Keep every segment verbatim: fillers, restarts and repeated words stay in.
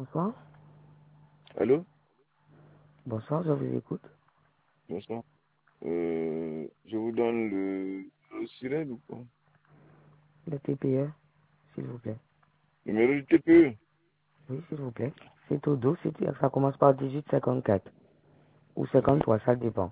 Bonsoir. Allô? Bonsoir, je vous écoute. Bonsoir. Euh, je vous donne le, le SIRED ou quoi? Le T P E, s'il vous plaît. Numéro du T P E? Oui, s'il vous plaît. C'est au dos, c'est- ça commence par dix-huit cinquante-quatre. Ou cinquante-trois, ça dépend.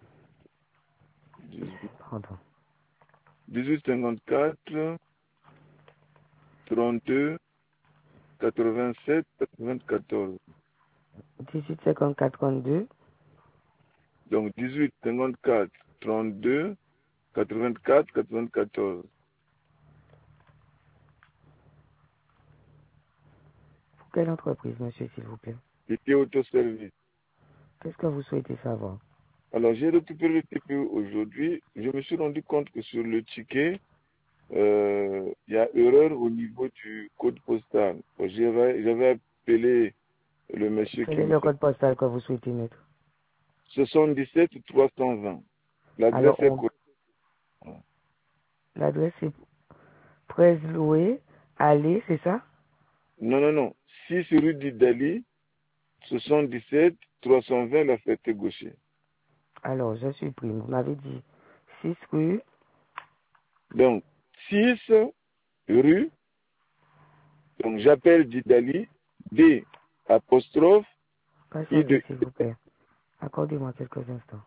Pardon. dix-huit cinquante-quatre, trente-deux, quatre-vingt-sept, quatre-vingt-quatorze. dix-huit cinquante-quatre trente-deux. Donc dix-huit cinquante-quatre, trente-deux, quatre-vingt-quatre, quatre-vingt-quatorze. Pour quelle entreprise, monsieur, s'il vous plaît? C'était autoservice. Qu'est-ce que vous souhaitez savoir? Alors j'ai récupéré le T P E aujourd'hui. Je me suis rendu compte que sur le ticket, euh, il y a erreur au niveau du code postal. J'avais j'avais appelé le monsieur Quel qui est me le fait code postal que vous souhaitez mettre? soixante-dix-sept trois cent vingt. L'adresse Alors, est on... correcte. l'adresse est treize Loué, Allée, c'est ça? Non, non, non. six rue d'Italie, soixante-dix-sept trois cent vingt La Ferté-Gaucher. Alors, je supprime. Vous m'avez dit six rue. Donc, six rue, donc j'appelle d'Italie, D apostrophe, I Patientez, de s'il vous plaît. Accordez-moi quelques instants.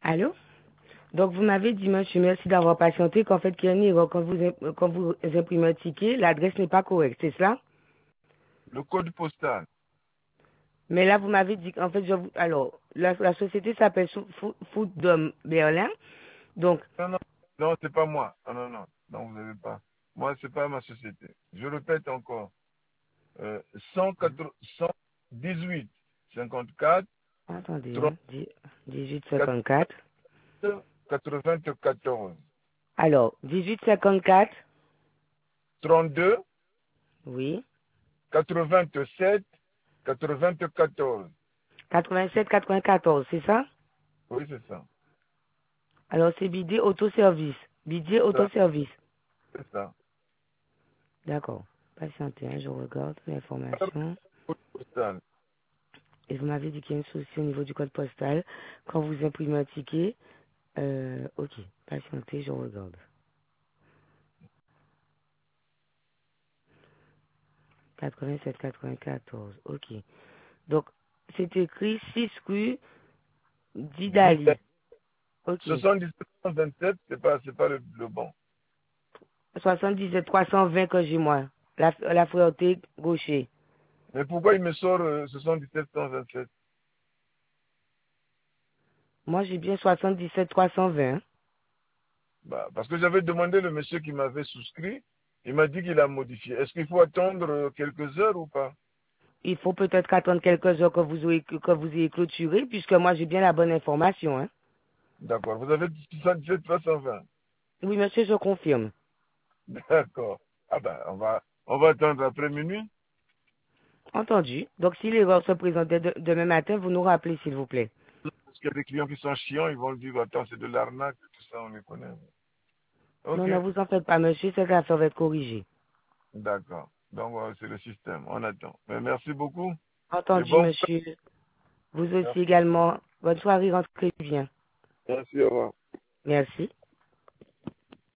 Allô? Donc, vous m'avez dit, monsieur, merci d'avoir patienté, qu'en fait, qu'il y a une erreur quand vous, im- quand vous imprimez un ticket, l'adresse n'est pas correcte, c'est cela? Le code postal. Mais là, vous m'avez dit qu'en fait, je vous... alors, la, la société s'appelle Sou- Fou- Food Dome Berlin. Donc, Non, non, non, c'est pas moi. Non, non, non. Non, vous n'avez pas. Moi, c'est pas ma société. Je répète encore. Euh, cent quatre- cent dix-huit cinquante-quatre attendez, trente hein, dix-huit cinquante-quatre. quatre-vingt-quatorze Alors, dix-huit cinquante-quatre, trente-deux oui. quatre-vingt-sept quatre-vingt-quatorze. quatre-vingt-sept quatre-vingt-quatorze, c'est ça? Oui, c'est ça. Alors, c'est Bidet Autoservice. Bidet Ça, Autoservice. c'est ça. D'accord. Patientez, hein, je regarde l'information. Code postal. Et vous m'avez dit qu'il y a une souci au niveau du code postal. Quand vous imprimez un ticket, euh, ok. Patientez, je regarde. quatre-vingt-sept quatre-vingt-quatorze, ok. Donc, c'est écrit six rue Didali. Ok. soixante-dix-sept cent vingt-sept, c'est pas, c'est pas le, le bon. soixante-dix-sept trois cent vingt que j'ai moi. La, la Fréauté gaucher. Mais pourquoi il me sort euh, soixante-dix-sept cent vingt-sept? Moi, j'ai bien soixante-dix-sept trois cent vingt. Bah, parce que j'avais demandé le monsieur qui m'avait souscrit, il m'a dit qu'il a modifié. Est-ce qu'il faut attendre euh, quelques heures ou pas? Il faut peut-être attendre quelques heures que vous ayez, que vous ayez clôturé, puisque moi, j'ai bien la bonne information. Hein. D'accord. Vous avez soixante-dix-sept trois cent vingt. Oui, monsieur, je confirme. D'accord. Ah ben, on va, on va attendre après minuit. Entendu. Donc, si l'erreur se présente dès de- demain matin, vous nous rappelez, s'il vous plaît. Parce qu'il y a des clients qui sont chiants, ils vont dire, attends, c'est de l'arnaque, tout ça, on les connaît. Non, Ok. ne vous en faites pas, monsieur, cette affaire va être corrigée. D'accord. Donc, voilà, c'est le système. On attend. Mais merci beaucoup. Et Entendu, bon, monsieur. Vous aussi merci. également. Bonne soirée, rentrez bien. Merci, au revoir. Merci.